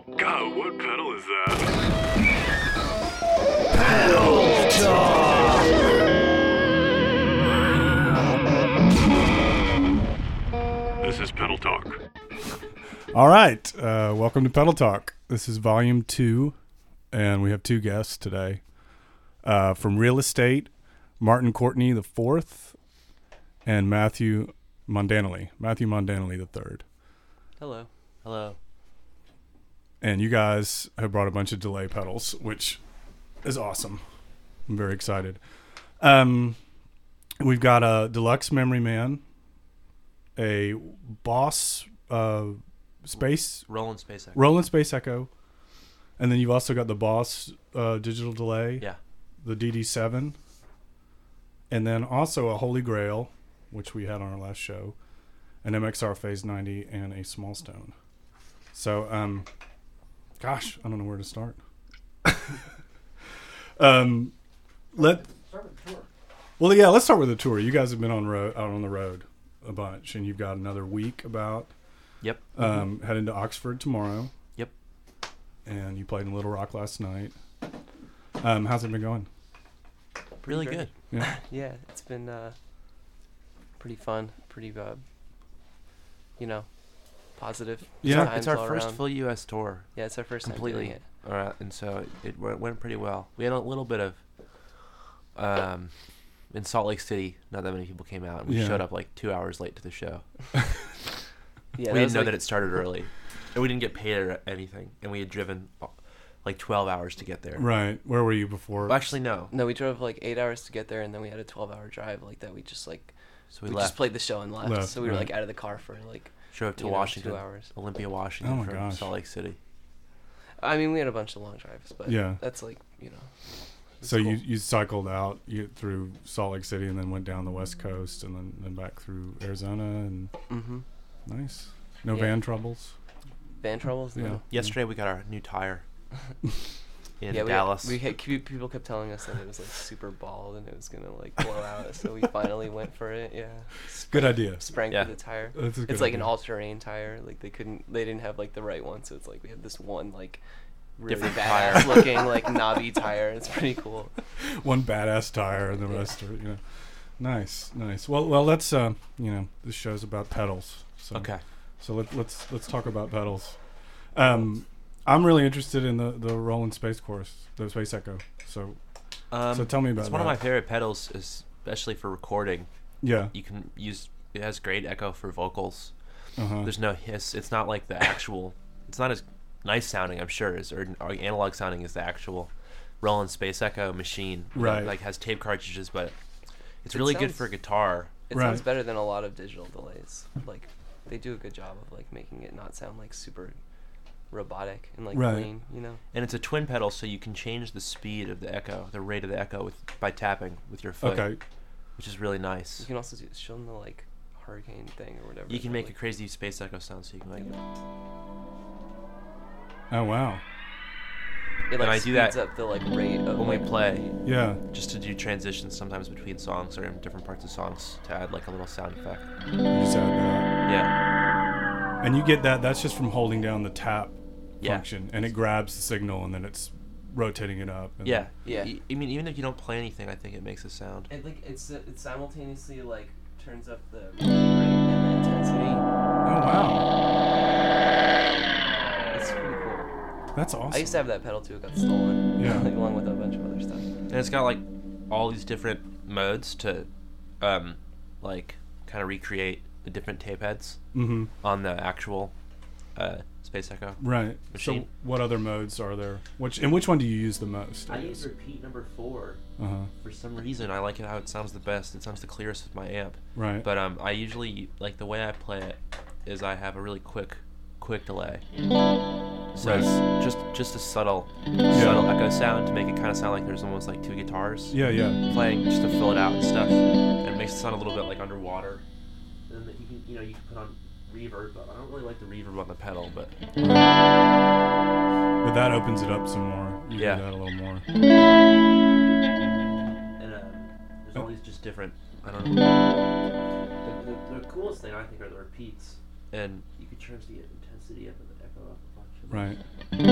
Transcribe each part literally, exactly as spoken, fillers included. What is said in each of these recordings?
God, what pedal is that? Pedal Talk! This is Pedal Talk. All right, uh, welcome to Pedal Talk. This is volume two, and we have two guests today. Uh, from Real Estate, Martin Courtney the fourth, and Matthew Mondanelli. Matthew Mondanelli the third. Hello. Hello. And you guys have brought a bunch of delay pedals, which is awesome. I'm very excited. Um, we've got a Deluxe Memory Man, a Boss uh, Space, Roland Space Echo. Roland Space Echo, and then you've also got the Boss uh, digital delay, Yeah. the D D seven, and then also a Holy Grail, which we had on our last show, an M X R Phase ninety, and a Small Stone. So, um, gosh, I don't know where to start. um, let Start with the tour. well, yeah, let's start with the tour. You guys have been on road out on the road a bunch, and you've got another week about. Yep. Um, heading to Oxford tomorrow. Yep. And you played in Little Rock last night. Um, how's it been going? Really Great. good. Yeah. Yeah, it's been uh, pretty fun, pretty, uh, you know, positive. Yeah. times It's our all first around. full U S tour. Yeah, it's our first completely. time doing it. All right, and so it went, went pretty well. We had a little bit of, um, in Salt Lake City, not that many people came out. And we Yeah. showed up like two hours late to the show. Yeah, we didn't was know like, that it started early. And we didn't get paid or anything. And we had driven uh, like twelve hours to get there. Right. Where were you before? Well, actually, no. No, we drove like eight hours to get there, and then we had a twelve-hour drive like that. We just like So we, we, left. just played the show and left. Left, so we were right. like out of the car for like Drove to you know, Washington, two hours. Olympia, Washington Oh my from gosh. Salt Lake City. I mean, we had a bunch of long drives, but Yeah. that's like you know. it's So cool. you, you cycled out you, through Salt Lake City and then went down the West Coast and then, then back through Arizona and Mhm. nice. No Yeah. van troubles. Van troubles. Yeah. No. Yesterday we got our new tire in yeah, we, Dallas. we had people kept telling us that it was like super bald and it was gonna like blow out, so we finally went for it. Yeah, Good idea. sprang Yeah. for the tire. That's a good It's like an idea. all-terrain tire. Like they couldn't, they didn't have like the right one, so it's like we have this one like really Different badass tire. looking like knobby tire. It's pretty cool. One badass tire and the Yeah. rest are, you know. Nice, nice. Well, well, let's, uh, you know, this show's about pedals. So. okay. So let, let's let's talk about pedals. Um, I'm really interested in the, the Roland Space Course, the Space Echo. So Um, so tell me about it's that. one of my favorite pedals, especially for recording. Yeah. You can use it has great echo for vocals. Uh-huh. There's no hiss. It's not like the actual. It's not as nice sounding, I'm sure, as or, or analog sounding as the actual Roland Space Echo machine. You know, Right. like has tape cartridges, but it's It really good sounds- for guitar. It Right. sounds better than a lot of digital delays. Like they do a good job of like making it not sound like super robotic and like Right. clean, you know. And it's a twin pedal, so you can change the speed of the echo, the rate of the echo, with by tapping with your foot, Okay. which is really You nice. can also do, show them the like hurricane thing or whatever. You can that, make a like, crazy space echo sound, so you can like. Oh wow. It like and I do that speeds up the like rate of when we like, play, Yeah. just to do transitions sometimes between songs or in different parts of songs to add like a little sound effect. You just add that. Yeah. And you get that. That's just from holding down the tap Yeah. function, and it grabs the signal, and then it's rotating it up. And Yeah. Yeah. Y- I mean, even if you don't play anything, I think it makes a sound. It like it's it simultaneously like turns up the rate and the intensity. Oh wow. It's pretty cool. That's awesome. I used to have that pedal too. It got stolen. Yeah. like, along with a bunch of other stuff. And it's got like all these different modes to, um, like kind of recreate the different tape heads Mm-hmm. on the actual, uh, Space Echo. Right. Machine. So what other modes are there? Which and which one do you use the most? I use repeat number four. Uh huh. For some reason, I like it how it sounds the best. It sounds the clearest with my amp. Right. But um, I usually like the way I play it is I have a really quick, quick delay. So Right. it's just just a subtle, subtle echo sound to make it kind of sound like there's almost like two guitars Yeah. Yeah. playing just to fill it out and stuff. And it makes it sound a little bit like underwater. And then you can you know you can put on reverb. But I don't really like the reverb on the pedal, but But that opens it up some more. You Yeah. do that a little more. and um, there's all these just different. I don't know. The, the, the coolest thing I think are the repeats, and you could change the intensity of the echo up a bunch. Right.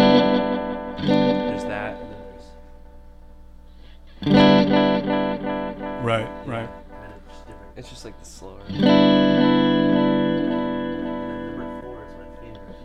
It's just like the slower. Number four is my favorite.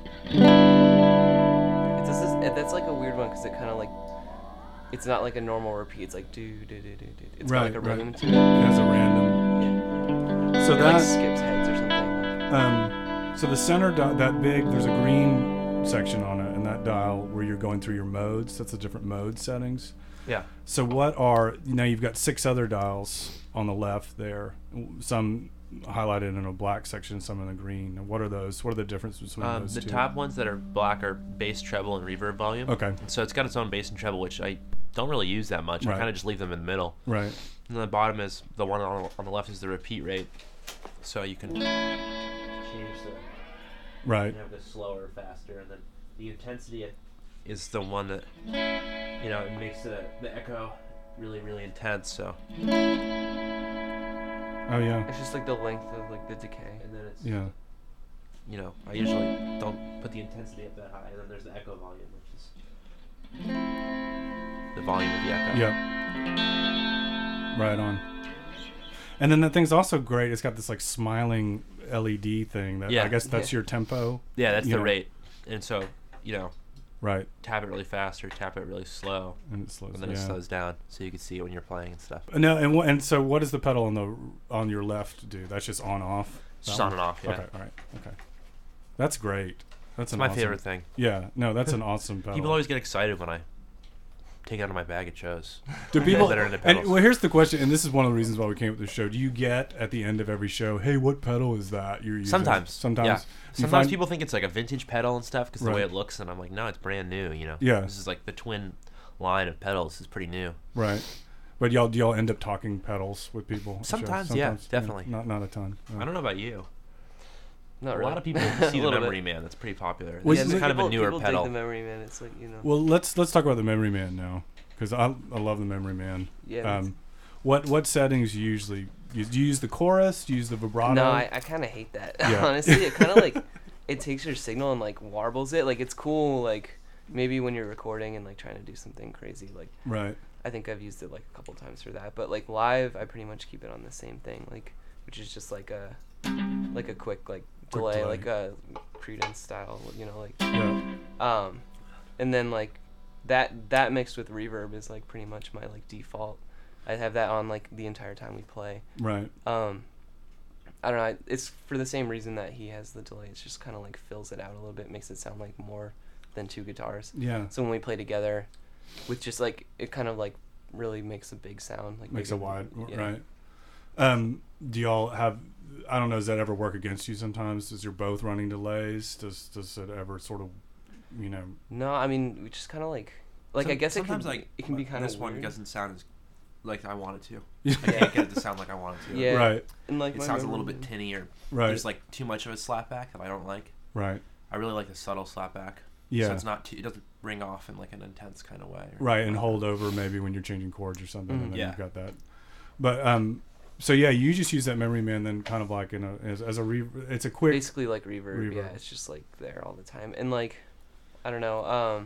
It does this, it, that's like a weird one because it kind of like, it's not like a normal repeat. It's like do do do do do. It's Right, got like a right. rhythm to It it. has a random. Yeah. So It like that skips heads or something. um, so the center di- that big. There's a green section on it, and that dial where you're going through your modes. That's the different mode settings. Yeah. So what are now? You've got six other dials on the left there. Some highlighted in a black section, some in a green. What are those? What are the differences between Um, those the two? top ones that are black are bass, treble, and reverb volume. Okay. So it's got its own bass and treble, which I don't really use that much. I Right. kind of just leave them in the middle. Right. And the bottom is the one on, on the left is the repeat rate. So you can change the Right. you have the slower, faster, and then the intensity is the one that you know it makes the the echo really really intense. So Oh yeah. It's just like the length of like the decay. and then it's Yeah. you know I usually don't put the intensity up that high, and then there's the echo volume, which is the volume of the echo. Yep. Right on. And then the thing's also great. It's got this like smiling L E D thing. That Yeah. I guess that's Yeah. your tempo. Yeah, that's You the know. rate, and so you know Right. tap it really fast or tap it really slow, And it slows. and then yeah. it slows down so you can see it when you're playing and stuff. No, and wh- and so what does the pedal on the on your left do? That's just on off. It's That just one? on and off. Yeah, Okay. All right. Okay. That's great. That's it's an my awesome, favorite thing. Yeah. No, that's an awesome pedal. People always get excited when I take it out of my bag at shows. Do people that are into and pedals. well, here's the question, and this is one of the reasons why we came up with the show. Do you get at the end of every show, hey, what pedal is that you're using? Sometimes, Sometimes. yeah. You Sometimes find- people think it's like a vintage pedal and stuff because the way Right. it looks, and I'm like, no, it's brand new. You know, Yeah. This is like the twin line of pedals is pretty new. Right. But y'all do y'all end up talking pedals with people? at shows? Sometimes, yeah, definitely. Not not a ton. I don't know about you. Not a really. lot of people A see the little Memory bit. Man. That's pretty popular. Well, This yeah, is kind people, of a newer people pedal. dig the Memory Man. It's like you know. Well, let's let's talk about the Memory Man now, because I I love the Memory Man. Yeah. Um, what what settings you usually use? Do you use the chorus? Do you use the vibrato? No, I, I kind of hate that. Yeah. Honestly, it kind of like it takes your signal and like warbles it. Like it's cool, like maybe when you're recording and like trying to do something crazy. Like Right. I think I've used it like a couple times for that. But like live, I pretty much keep it on the same thing, like which is just like a like a quick like Quick delay, delay. like a Creedence style, you know, like Yeah. um, and then like that that mixed with reverb is like pretty much my like default. I have that on like the entire time we play. Right. Um, I don't know. I- It's for the same reason that he has the delay. It's just kind of like fills it out a little bit, makes it sound like more than two guitars. Yeah. So when we play together, with just like it kind of like really makes a big sound. Like Makes big- a wide. yeah. Right. Um, do y'all have? I don't know. Does that ever work against you sometimes? Does you're both running delays? Does does it ever sort of, you know? No, I mean we just kind of like like I Some- guess it sometimes can like it can be kind of this one weird. doesn't sound as like I want it to. I can't get it to sound like I want it to. Yeah. Right. And like It my sounds a memory- little bit tinny, or Right. there's like too much of a slapback that I don't like. Right. I really like the subtle slapback. Yeah. So it's not too, it doesn't ring off in like an intense kind of way. or Right, and like hold over maybe when you're changing chords or something, Mhm. and then Yeah. you've got that. But um, so yeah, you just use that Memory Man then kind of like in a as, as a re- it's a quick. basically like reverb, yeah, reverb. it's just like there all the time. And like I don't know, um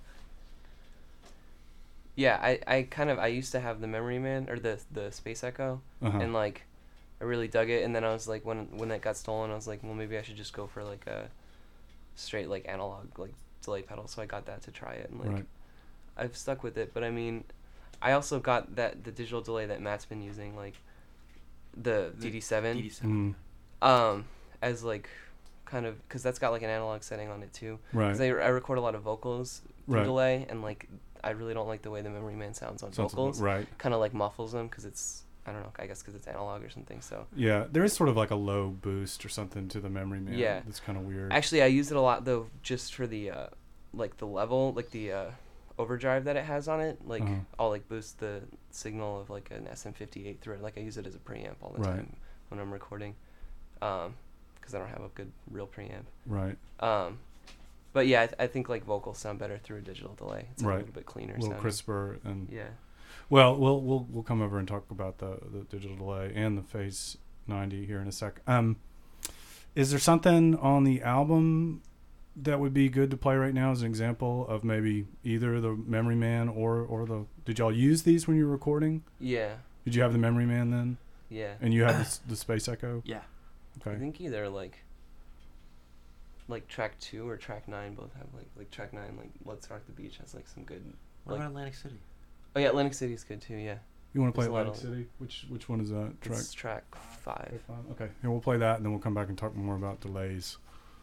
yeah, I, I kind of I used to have the Memory Man or the the Space Echo, Uh-huh. and like I really dug it, and then I was like when when that got stolen, I was like, well maybe I should just go for like a straight like analog like delay pedal. So I got that to try it, and like Right. I've stuck with it. But I mean, I also got that the digital delay that Matt's been using, like the, The D D seven. D D seven. Mm, Um, as like, kind of, because that's got like an analog setting on it too. right. Because I, I record a lot of vocals through Right. delay, and like I really don't like the way the Memory Man sounds on Sounds- vocals. Right. Kind of like muffles them because it's I don't know. I guess because it's analog or something. So Yeah, there is sort of like a low boost or something to the Memory Man. Yeah. That's kind of weird. actually, I use it a lot though, just for the uh, like the level, like the uh, overdrive that it has on it. Like Uh-huh. I'll like boost the signal of like an S M fifty-eight through it. Like I use it as a preamp all the Right. time when I'm recording, um, because I don't have a good real preamp. Right. Um, but yeah, I, th- I think like vocals sound better through a digital delay. It's like, Right. a little bit cleaner. A little sounding. crisper and Yeah. well, we'll we'll we'll come over and talk about the the digital delay and the Phase ninety here in a sec. Um, is there something on the album that would be good to play right now as an example of maybe either the Memory Man or or the? Did y'all use these when you were recording? Yeah. Did you have the Memory Man then? Yeah. And you have the, s- the Space Echo. Yeah. I Okay. think either like like track two or track nine both have like like track nine like Let's Rock the Beach has like some good. What Like- about Atlantic City? Oh yeah, Atlantic City's good too. Yeah. You want to play There's a lot Atlantic of- City? Which which one is that track? It's track five. Okay. Yeah, we'll play that, and then we'll come back and talk more about delays.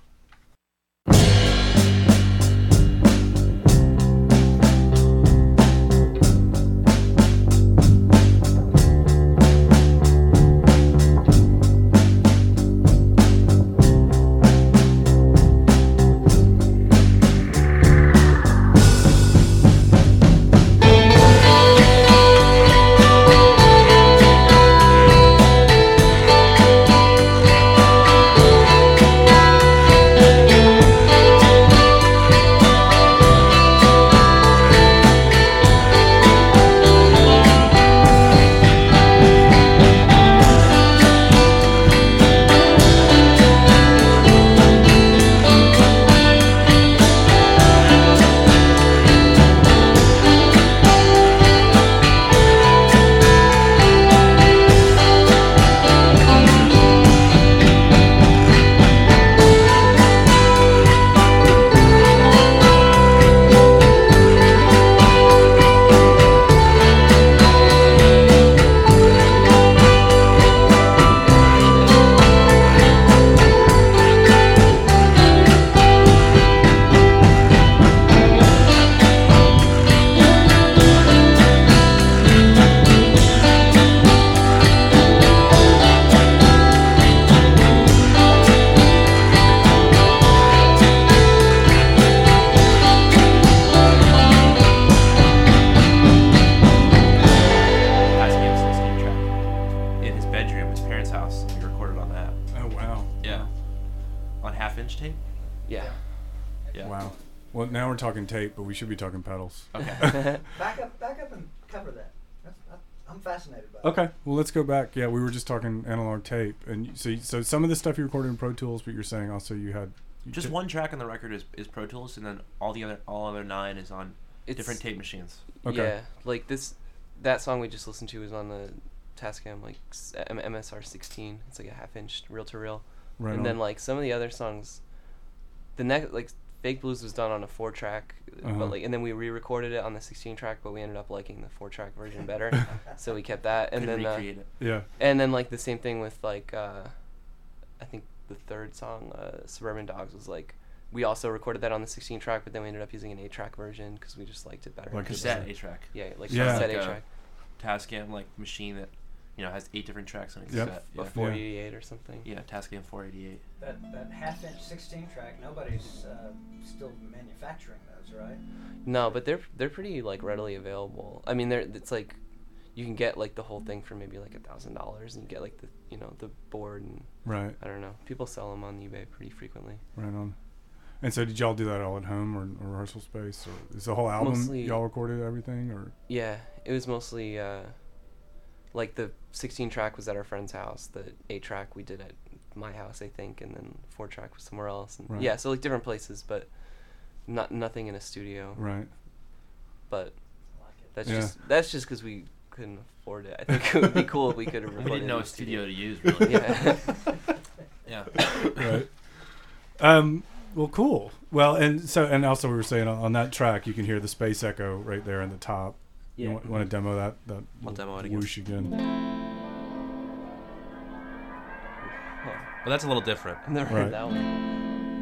Tascam sixteen track in his bedroom, his parents' house. We recorded on that. Oh wow. Yeah. On half inch tape. Yeah. Yeah. Wow. Well, now we're talking tape, but we should be talking pedals. Okay. Back up, back up, and cover that. That's, I, I'm fascinated by it. Okay. Well, let's go back. Yeah, we were just talking analog tape, and you- so so some of the stuff you recorded in Pro Tools, but you're saying also you had you Just ta- one track on the record is, is Pro Tools, and then all the other all other nine is on It's, different tape machines. Okay. Yeah, like this, that song we just listened to was on the Tascam like s- M- MSR sixteen. It's like a half inch reel to reel. Right and on. then like some of the other songs, the next like Fake Blues was done on a four track, Uh-huh. but like and then we re-recorded it on the sixteen track, but we ended up liking the four track version better, so we kept that. And Couldn't then uh, recreate it. yeah. and then like the same thing with like uh, I think the third song, uh, Suburban Dogs, was like we also recorded that on the sixteen track, but then we ended up using an eight track version because we just liked it better. Like a Cassette eight track. Yeah, like Yeah. cassette Like eight a track. Tascam like machine that you know has eight different tracks on a Yep. cassette. A Yeah. four eighty-eight or something. Yeah, Tascam four eighty-eight. That that half inch sixteen track, nobody's uh, still manufacturing those, right? No, but they're they're pretty like readily available. I mean, they're it's like you can get like the whole thing for maybe like a thousand dollars, and you get like the you know the board and Right. I don't know. People sell them on eBay pretty frequently. Right on. And so, did y'all do that all at home or, or rehearsal space, or is the whole album Mostly- y'all recorded everything, or Yeah, it was mostly uh, like the sixteen track was at our friend's house. The eight track we did at my house, I think, and then four track was somewhere else. And Right. Yeah, so like different places, but not nothing in a studio. right? But I like it. that's Yeah. just that's just because we couldn't afford it. I think it would be cool if we could have We recorded. didn't know in a the studio to use really. Yeah. Yeah. Right. Um. Well, cool. Well, and so, and also we were saying on, on that track, you can hear the Space Echo right there in the top. You Yeah. want, want to demo that? That I'll little demo it again. whoosh again. Well, that's a little different. I've never Right. heard that one.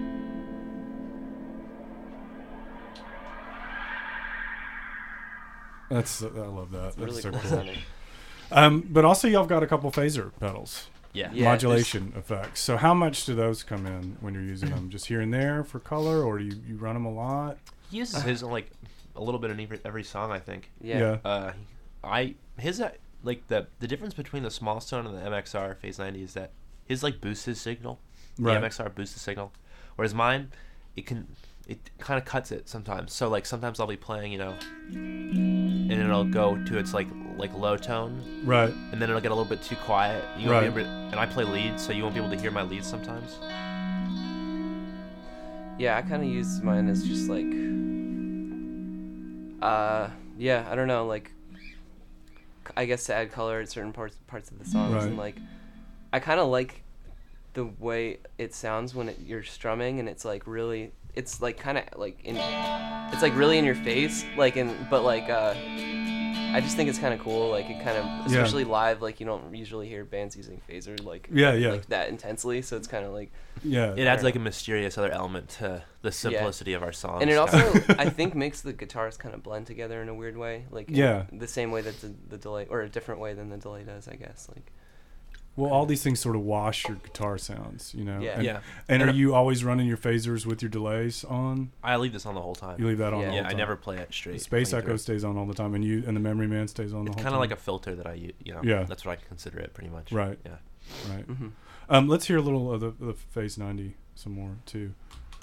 That's I love that. It's That's really so cool cool. sounding. Um, but also y'all got a couple phaser pedals, Yeah. Yeah, modulation effects. So how much do those come in when you're using them? Just here and there for color, or do you, you run them a lot? He uses his like a little bit in every, every song, I think. Yeah. Uh, I his uh, like the the difference between the small stone and the M X R Phase ninety is that his like boosts his signal. Right. The M X R boosts the signal, whereas mine, it can it kind of cuts it sometimes. So like sometimes I'll be playing, you know, and it'll go to its like like low tone, Right. and then it'll get a little bit too quiet. You won't Right. be able to, and I play leads, so you won't be able to hear my leads sometimes. Yeah, I kind of use mine as just like, uh, yeah, I don't know, like, I guess to add color at certain parts parts of the songs, Right. and like I kind of like the way it sounds when it, you're strumming, and it's like really, it's like kind of like in, it's like really in your face, like in, but like uh, I just think it's kind of cool, like it kind of, especially live, like you don't usually hear bands using phaser like Yeah, yeah. like that intensely, so it's kind of like, Yeah. It adds like a mysterious other element to the simplicity of our songs. and it also I think makes the guitars kind of blend together in a weird way, like in Yeah. the same way that the, the delay, or a different way than the delay does, I guess, like. Well, all these things sort of wash your guitar sounds, you know. Yeah. And, Yeah. And, And are you always running your phasers with your delays on? I leave this on the whole time. You leave that on Yeah. the whole yeah, time. I never play it straight. The Space playing Echo through. stays on all the time, and you and the Memory Man stays on the It's whole kind time. of like a filter that I use. You know, Yeah. that's what I consider it pretty much. Right. Yeah. right. Mm-hmm. Um, let's hear a little of the, the Phase ninety some more too.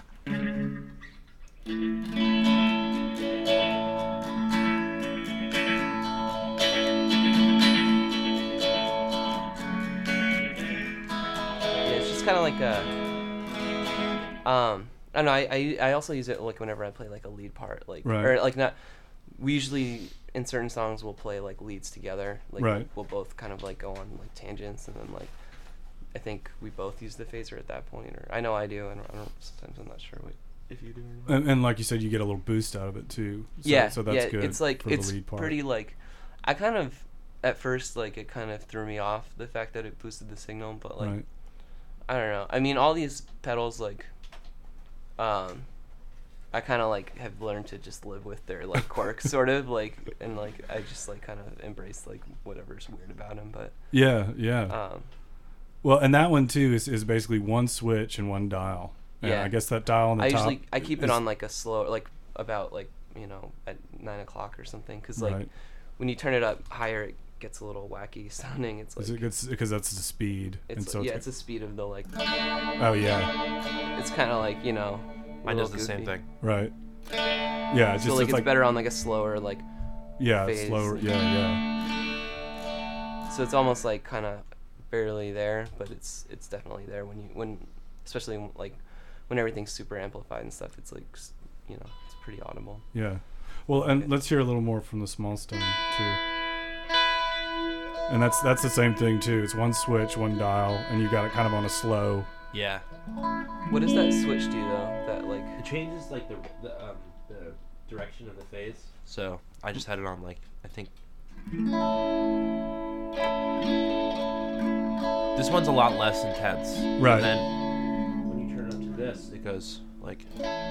Yeah, it's just kind of like a. Um, I don't know. I, I I also use it like whenever I play like a lead part, like Right. or like not. We usually in certain songs we'll play like leads together. Like Right. we'll both kind of like go on like tangents, and then like I think we both use the phaser at that point, or I know I do, and I don't. Sometimes I'm not sure what if you do. Or not. And, and like you said, you get a little boost out of it too. So, yeah, So that's yeah. good. It's like for it's the lead part. pretty like. I kind of at first like it kind of threw me off the fact that it boosted the signal, but like. Right. I don't know. I mean, all these pedals, like, um, I kind of like have learned to just live with their like quirks, sort of like, and like I just like kind of embrace like whatever's weird about them. But Yeah. Yeah. um, Well, and that one too is, is basically one switch and one dial. And Yeah. I guess that dial on the I top. usually I keep it is- on like a slow, like about like you know at nine o'clock or something, because like Right. when you turn it up higher, it gets a little wacky sounding. It's like Is it good because that's the speed. it's, and so yeah, it's, it's the speed of the like. oh yeah. It's kind of like you know. a Mine does little the same goofy. thing. Right. Yeah. It's So just like it's it's like better on like a slower like. yeah phase. slower. Yeah. Yeah. So it's almost like kind of barely there, but it's it's definitely there when you when especially when, like when everything's super amplified and stuff. It's like s- you know it's pretty audible. Yeah. Well, and Okay. let's hear a little more from the Small Stone too. And that's that's the same thing too. It's one switch, one dial, and you got it kind of on a slow. Yeah. What does that switch do though? That like It changes like the the um the direction of the phase. So I just had it on like I think. This one's a lot less intense. Right. And then when you turn it up to this, it goes like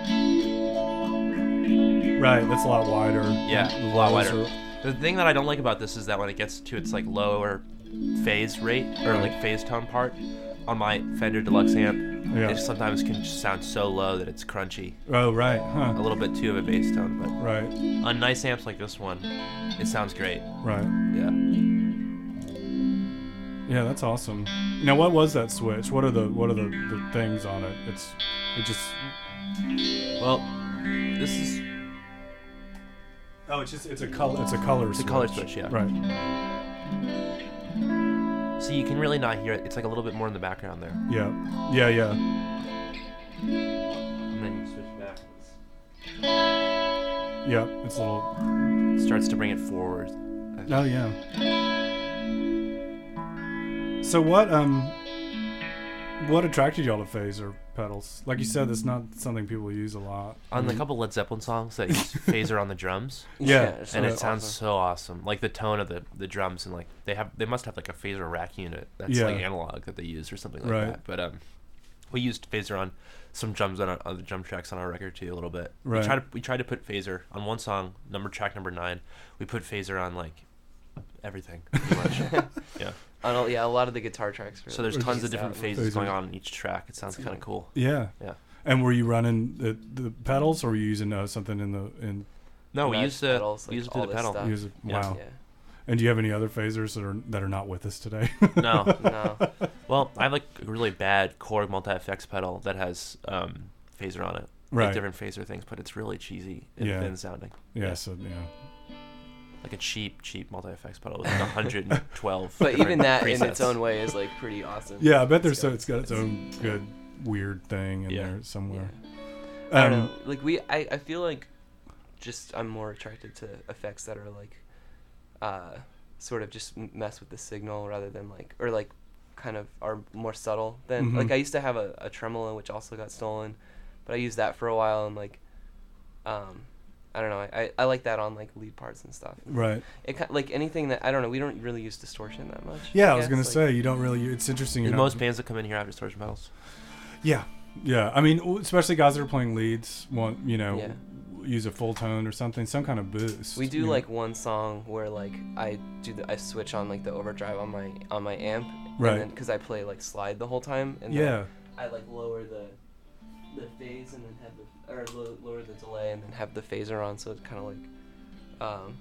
Right. That's a lot wider. yeah, The a lot lows wider. are- The thing that I don't like about this is that when it gets to its like lower phase rate or like phase tone part on my Fender Deluxe amp, Yeah. it sometimes can just sound so low that it's crunchy. Oh right. A Huh. little bit too of a bass tone, but Right. on nice amps like this one, it sounds great. Right. Yeah. Yeah, that's awesome. Now, what was that switch? What are the what are the, the things on it? It's it just. Well, this is Oh, it's just it's a color it's a color It's a switch. color switch, yeah. Right. see you can really not hear it. It's like a little bit more in the background there, Yeah. Yeah. Yeah. and then you switch back. Yeah. It's a little. It starts to bring it forward. Oh yeah. So what um. What attracted y'all to phaser pedals? Like you said, that's not something people use a lot. On the couple Led Zeppelin songs that use phaser on the drums, Yeah, it's and so it sounds awesome. so awesome. Like the tone of the, the drums and like they have they must have like a phaser rack unit that's Yeah. like analog that they use or something like Right. that. But um, we used phaser on some drums on our, on the drum tracks on our record too a little bit. Right. We tried to we tried to put phaser on one song, number track number nine. We put phaser on like everything pretty much. Yeah. I don't, yeah, a lot of the guitar tracks. Are So there's Or tons of just different that phases Phasers. going on in each track. It sounds kind of cool. Yeah. Yeah. And were you running the, the pedals, or were you using uh, something in the in? No, we Nudge used to pedals, we like used to all do the this pedal. stuff. Use it, Yeah. wow. Yeah. And do you have any other phasers that are that are not with us today? No. No. Well, I have like a really bad Korg multi-effects pedal that has um, phaser on it. Right. Like different phaser things, but it's really cheesy and Yeah. thin sounding. Yeah. So yeah. Like a cheap, cheap multi-effects pedal with like one hundred twelve. But even different that in its presets. own way is like pretty awesome. Yeah, I bet there's so it's got its own good weird thing in Yeah. there somewhere. I don't Um, know. Like we, I, I feel like just I'm more attracted to effects that are like, uh, sort of just m- mess with the signal rather than like or like kind of are more subtle than Mhm. like I used to have a, a tremolo which also got stolen, but I used that for a while and like um I don't know I, I, I like that on like lead parts and stuff. Right. It ki- like anything that I don't know we don't really use distortion that much. Yeah, I was guess, gonna like- say you don't really. It's interesting. You're And not- most bands that come in here have distortion pedals. Yeah, yeah. I mean, w- especially guys that are playing leads want you know Yeah. use a full tone or something, some kind of boost. We do you know? like one song where like I do the, I switch on like the overdrive on my on my amp, Right. Because I play like slide the whole time, and Yeah. then I like lower the the phase and then have the or lo- lower the delay and then have the phaser on, so it's kind of like, um.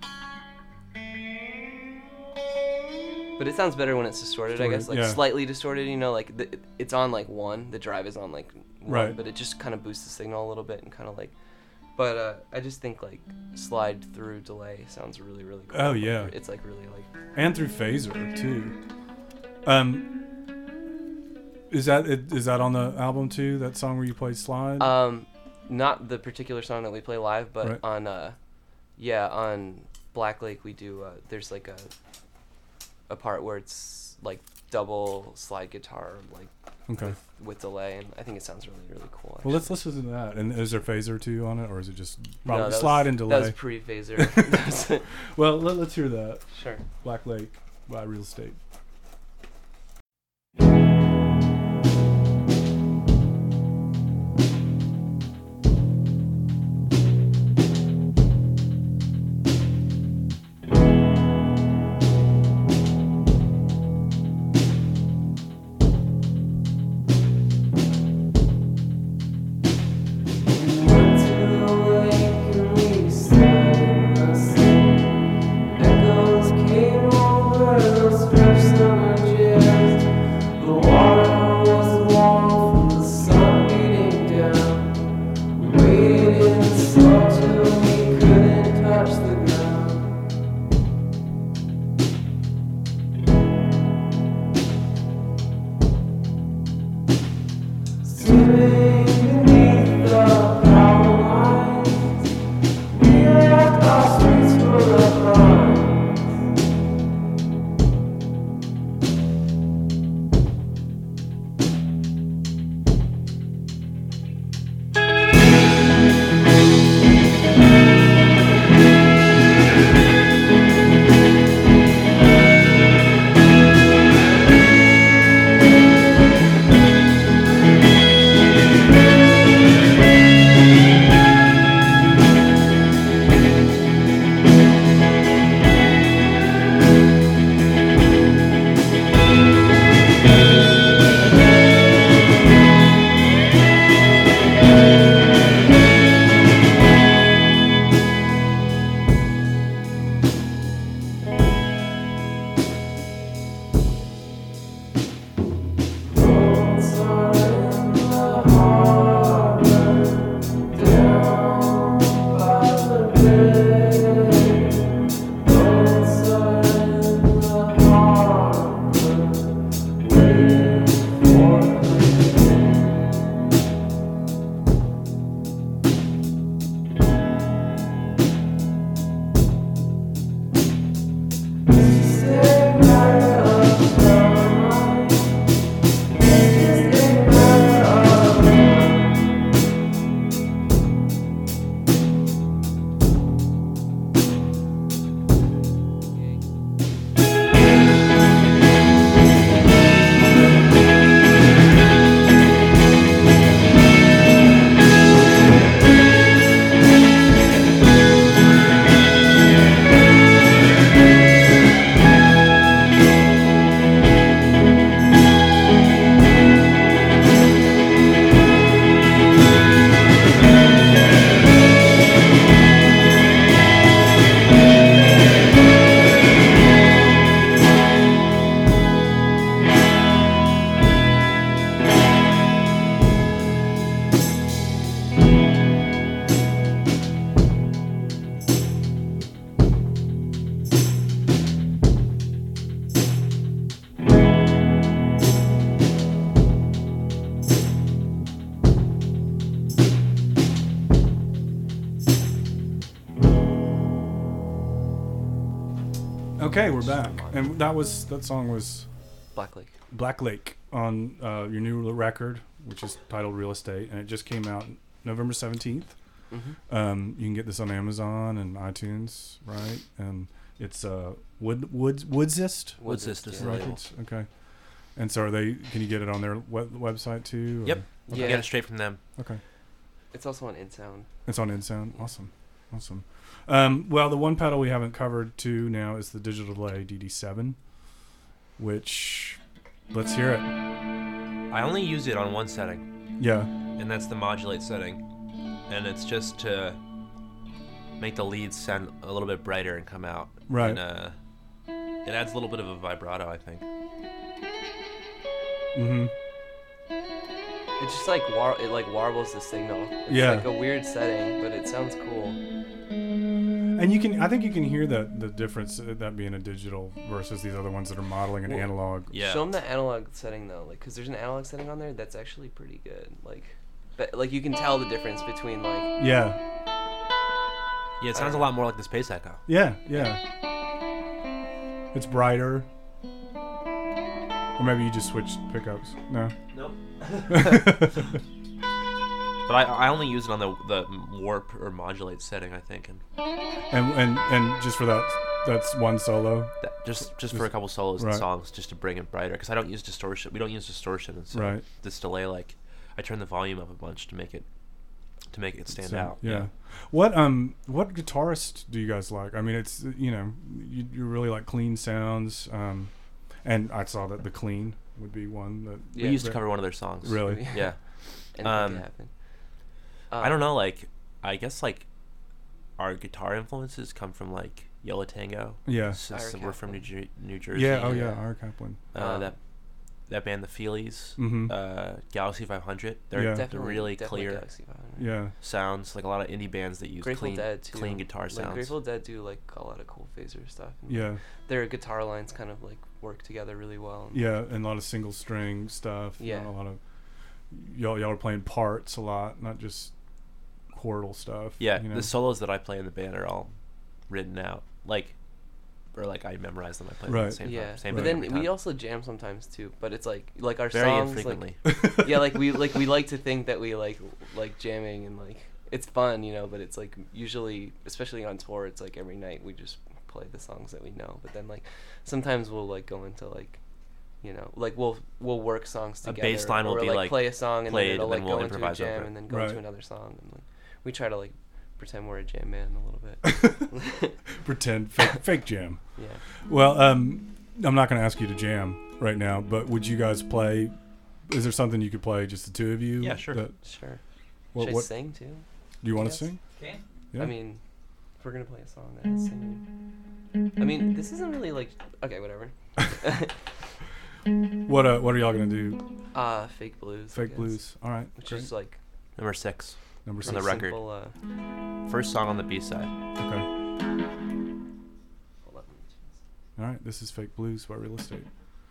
But it sounds better when it's distorted, I guess, like Distorted, yeah. slightly distorted. You know, like the, it's on like one, the drive is on like one, Right. but it just kind of boosts the signal a little bit and kind of like. But uh, I just think like slide through delay sounds really really cool. Oh, Like, yeah. it's like really like. and through phaser too. Um, is that it, is that on the album too? That song where you play slide? Um, not the particular song that we play live, but Right. on uh, yeah, on Black Lake we do. Uh, there's like a a part where it's like double slide guitar, like okay. with, with delay, and I think it sounds really really cool. Well, actually. let's listen to that. And is there phaser too on it, or is it just No, probably that slide was, and That delay? was pre-phaser. That was- Well, let, let's hear that. sure. Black Lake by Real Estate. Echoes came over those first Okay, we're back, and that was that song was Black Lake. Black Lake on uh, your new record, which is titled Real Estate, and it just came out November seventeenth. Mm-hmm. Um, you can get this on Amazon and iTunes, right? And it's uh, Wood Woods Woodsist Woodsist is the label. Records. Okay. And so are they? Can you get it on their web, website too? or- Yep. You Yeah. get it straight from them. Okay. It's also on InSound. It's on InSound. Awesome. Awesome. Um, well, the one pedal we haven't covered too now is the Digital Delay D D seven, which let's hear it. I only use it on one setting, Yeah. and that's the modulate setting. And it's just to make the leads sound a little bit brighter and come out. Right. And, uh, it adds a little bit of a vibrato, I think. Mm-hmm. It's just like war. It like warbles the signal. It's Yeah. like a weird setting, but it sounds cool. And you can, I think you can hear the the difference, uh, that being a digital versus these other ones that are modeling an Well, analog. Yeah. Show them the analog setting though, like, cause there's an analog setting on there that's actually pretty good. Like, but like you can tell the difference between like. Yeah. Yeah, it sounds a lot more like the Space Echo. Yeah. Yeah. It's brighter. Or maybe you just switched pickups. No. Nope. But I, I only use it on the the warp or modulate setting, I think, and And and and just for that, that's one solo. that, just just for a couple solos Right. and songs, just to bring it brighter. Because I don't use distortion. We don't use distortion, and so Right. this delay, like, I turn the volume up a bunch to make it to make it stand So, out. Yeah. What um what guitarist do you guys like? I mean, it's you know you, you really like clean sounds. Um, and I saw that the Clean would be one that We used to cover one of their songs. Really? Yeah. Anything Um, can happen. I don't know. Like, I guess like our guitar influences come from like Yellow Tango. Yeah. Since Ira we're from New, Kaplan. Jer- New Jersey. Yeah. Oh yeah. Yeah. Ira Kaplan. Uh, Um, that that band, the Feelies, Mhm. uh, Galaxy five hundred. They're, Yeah. they're Definitely, really definitely clear Galaxy five hundred. Yeah. sounds. Like a lot of indie bands that use Grateful clean, Dead too. clean guitar like, sounds. Grateful Dead do like a lot of cool phaser stuff. and, like, Yeah. their guitar lines kind of like work together really well. and- Yeah. And a lot of single string stuff. Yeah. Not a lot of y'all y'all are playing parts a lot, not just chordal stuff. Yeah, You know? the solos that I play in the band are all written out, like, or like I memorize them. I play them at Right. the same Yeah, time. Same but thing then every we time. also jam sometimes too. But it's like like our very songs, infrequently. like yeah, like we like we like to think that we like like jamming and like it's fun, you know. But it's like usually, especially on tour, it's like every night we just play the songs that we know. But then like sometimes we'll like go into like, you know, like we'll we'll work songs A together. bass line will or, be, like, like, play a song and played, then it'll and like then we'll go into a improvise over jam it. and then go Right. into another song and like we try to like pretend we're a jam band a little bit. Pretend fake, fake jam. Yeah. Well, um, I'm not going to ask you to jam right now, but would you guys play? Is there something you could play, just the two of you? Yeah, sure. that- Sure. what, Should what I sing too? do you want to Yes. sing? Okay. Yeah. I mean, if we're gonna play a song, then it's singing. I mean, this isn't really like okay, whatever. What uh, what are y'all going to do? uh, fake blues. I Fake guess, blues. All right. which Great. is like Number six, Number on six. the pretty record. simple, uh, first song on the B side. Okay. hold on, let me choose. All right. This is Fake Blues by Real Estate.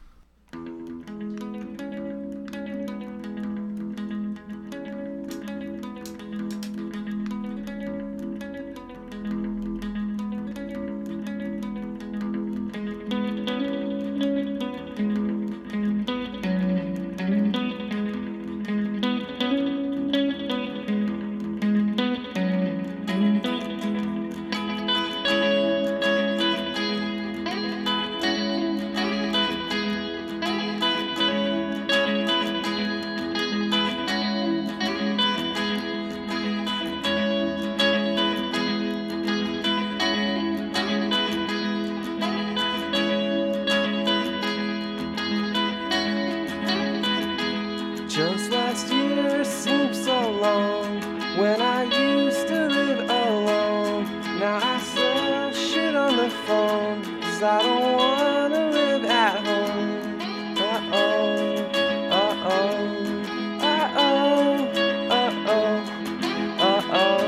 Just last year seemed so long when I used to live alone. Now I sell shit on the phone, cause I don't wanna live at home. Uh oh, uh oh, uh oh, uh oh, uh oh.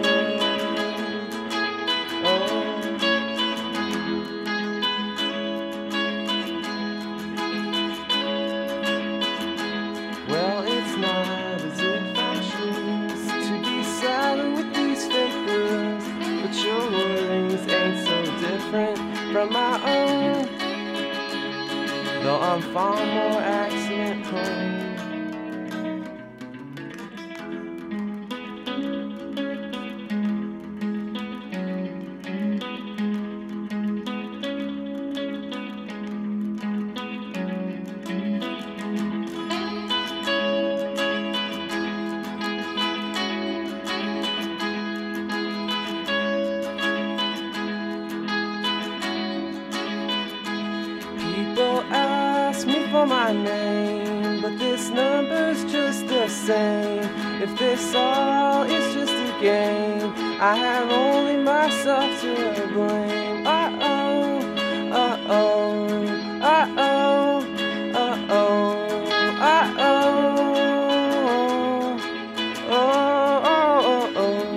Well, it's not as if I choose to be sad with these fake blues, but your worries ain't so different from my own. though I'm far more accident prone. People ask me for my name, but this number's just the same. If this all is just a game, I have only myself to blame. Uh-oh, uh-oh, uh-oh, uh-oh, uh-oh, oh, oh, oh, oh.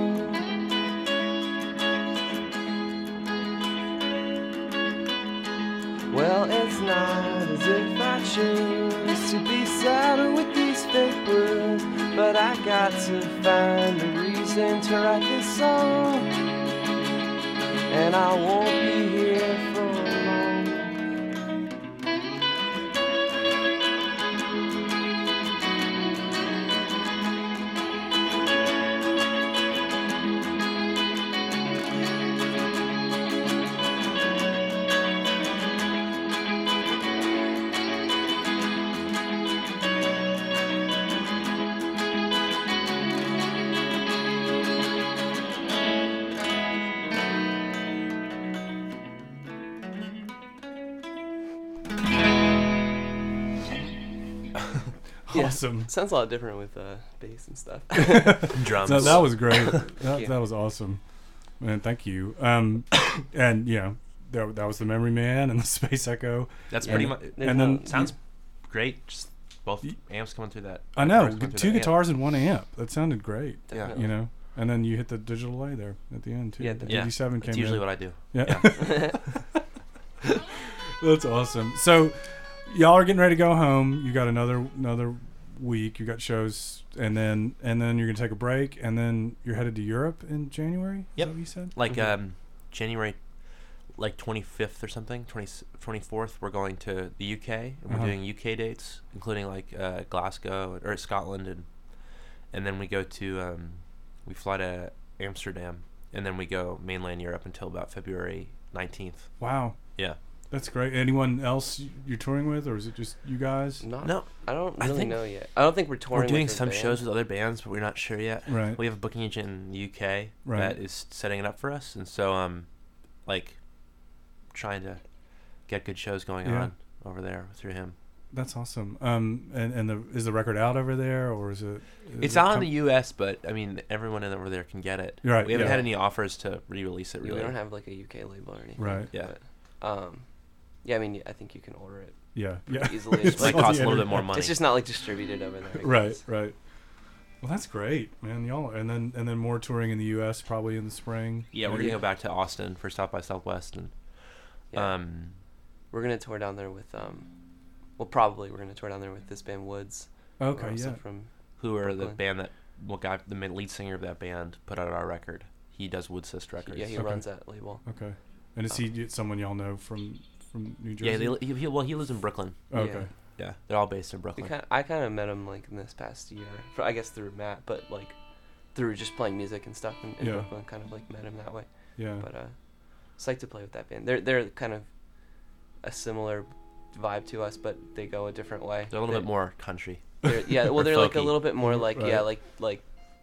Well, it's not as if I choose to be saddled with these fake blues, but I got to find a reason to write this song, and I won't be here for long. Yeah. Awesome. Sounds a lot different with uh, bass and stuff. Drums. No, that was great. that, you. that was awesome. Man, thank you. Um, and, you know, that, that was the Memory Man and the Space Echo. That's Yeah. pretty much. There's And then- no- Sounds great. Just both amps coming through that. I know. Guitars coming through Two that. guitars and one amp. That sounded great. Yeah. Definitely. You know? And then you hit the digital delay there at the end, too. Yeah, the the- Yeah. eighty-seven came That's usually in. what I do. Yeah. That's awesome. So, y'all are getting ready to go home. You got another another week. You got shows, and then and then you're gonna take a break, and then you're headed to Europe in January. Is Yep. that what you said? Like Mhm. um, January, like twenty-fifth or something, twenty, twenty-fourth, we're going to the U K, and we're Uh-huh. doing U K dates, including like uh, Glasgow or Scotland, and and then we go to um, we fly to Amsterdam, and then we go mainland Europe until about February nineteenth. Wow, Yeah. that's great. Anyone else y- you're touring with, or is it just you guys? Not, No, I don't I really think- know yet. I don't think we're touring. we're doing with a some band. shows with other bands, but we're not sure yet. Right. We have a booking agent in the U K Right. that is setting it up for us, and so um, like, trying to get good shows going Yeah. on over there through him. That's awesome. Um, and and the is the record out over there, or is it? is It's it out in com- the U S, but I mean, everyone in over there can get it. Right, We haven't yeah. had any offers to re-release it. Yeah, Really. we don't have like a U K label or anything. Right. Yeah. But, um, yeah, I mean, I think you can order it. Yeah. Yeah. easily. It's It might on the cost a little bit internet. more money. It's just not like distributed over there. I Right. guess. Right. Well, that's great, man. Y'all, and then and then more touring in the U S probably in the spring. Yeah, we're maybe? gonna go back to Austin for South by Southwest, and Yeah. um, We're gonna tour down there with um, well, probably we're gonna tour down there with this band Woods. Okay. We're also Yeah. From who are the Brooklyn. band that well, guy, the main lead singer of that band put out our record. He does Woodsist Records. yeah, he Okay. runs that label. Okay. And is he someone y'all know from from New Jersey? Yeah, they, li- he, he, well, he lives in Brooklyn. Oh, okay. Yeah, they're all based in We Brooklyn. kind I kind of met him like in this past year. For, I guess through Matt, but like through just playing music and stuff in, in Yeah. Brooklyn. Kind of like met him that way. Yeah. But uh, psyched to play with that band. They're they're kind of a similar vibe to us, but they go a different way. They're a little They- bit more country. They're, yeah, well, Or they're like a folky. little bit more like yeah, Right. like like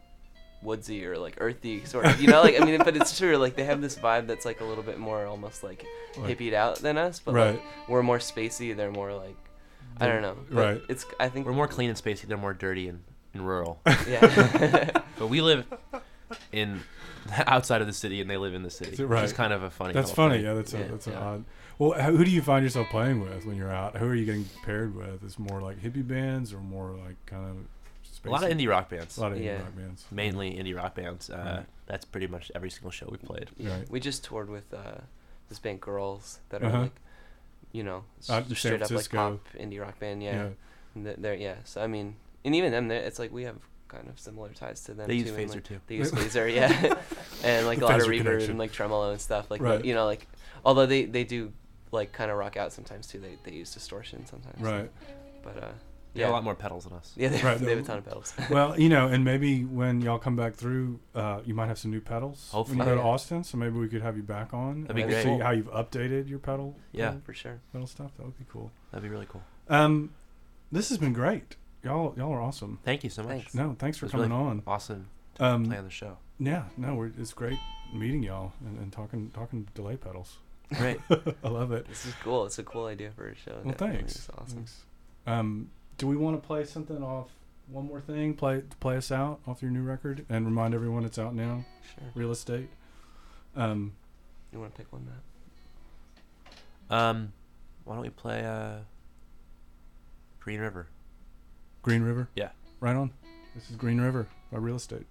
woodsy or like earthy sort of. You know, like I mean, but it's true. Like they have this vibe that's like a little bit more almost like Like- hippied out than us, but Right. like we're more spacey. They're more like I don't know. But Right. It's I think We're more clean and spacey. They're more dirty and, and rural. yeah. But we live in outside of the city, and they live in the city. Right. Which is kind of a funny. That's little funny. thing. Yeah. That's a, Yeah. that's an Yeah. odd. Well, how- who do you find yourself playing with when you're out? Who are you getting paired with? Is more like hippie bands or more like kind of A lot of spacey- indie rock bands. A lot of indie Yeah. rock bands. Mainly indie rock bands. Uh, Right. That's pretty much every single show we've played. Yeah. Right. We just toured with uh, this band Girls that are Uh-huh. like, you know, s- Out in San straight up like Francisco. pop indie rock band. Yeah. Yeah. And th- they're yeah. So I mean, and even them, they're- it's like we have kind of similar ties to them. They use too, and, phaser like, too. They use phaser, yeah, and like The a lot of phaser reverb connection. and like tremolo and stuff. Like Right. you know, like although they they do like kind of rock out sometimes too. They they use distortion sometimes. Right. But uh, They yeah, have a lot more pedals than us. Yeah, they, Right, they have a the- ton of pedals. Well, you know, and maybe when y'all come back through, uh, you might have some new pedals. Hopefully. When you go Oh, to yeah. Austin, so maybe we could have you back on. That'd be and great. See how you've updated your pedal. Yeah. pedal, For sure. pedal stuff. That would be cool. That'd be really cool. Um, this has been great. Y'all, y'all are awesome. Thank you so much. Thanks. No, thanks for It was coming really on. Awesome Um, play on the show. yeah, no, we're, it's great meeting y'all and, and talking talking delay pedals. Great. I love it. This is cool. It's a cool idea for a show. Well, Definitely. thanks. It's awesome. Thanks. Um, do we want to play something off? One more thing, play play us out off your new record, and remind everyone it's out now. Sure. Real Estate. Um, You want to pick one, Matt? Um, why don't we play uh, Green River? Green River. Yeah. Right on. This is Green River by Real Estate.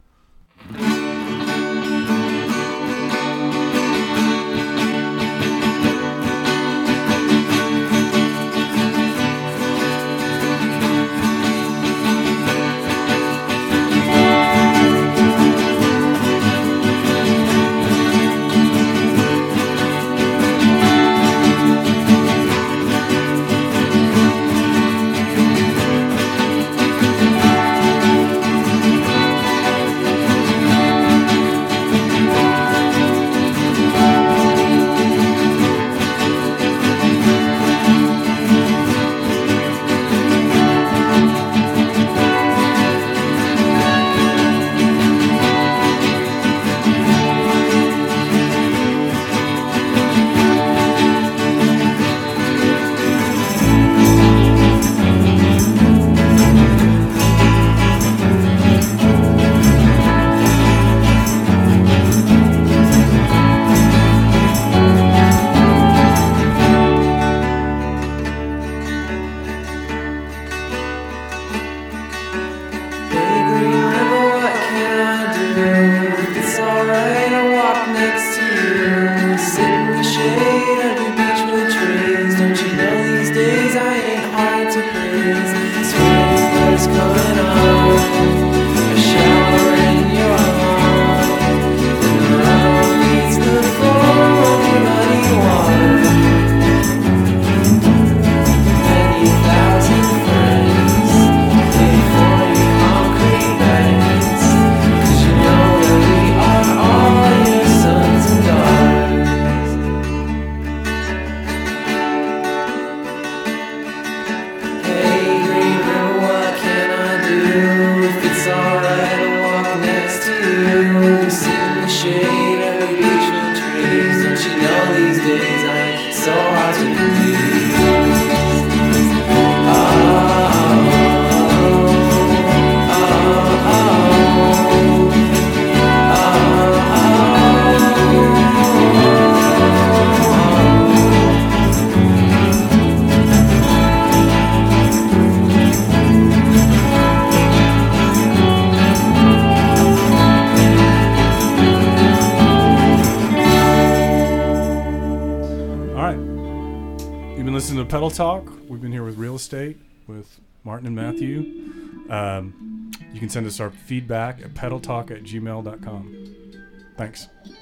Pedal Talk. We've been here with Real Estate with Martin and Matthew. Um, you can send us our feedback at pedaltalk at gmail dot com. Thanks.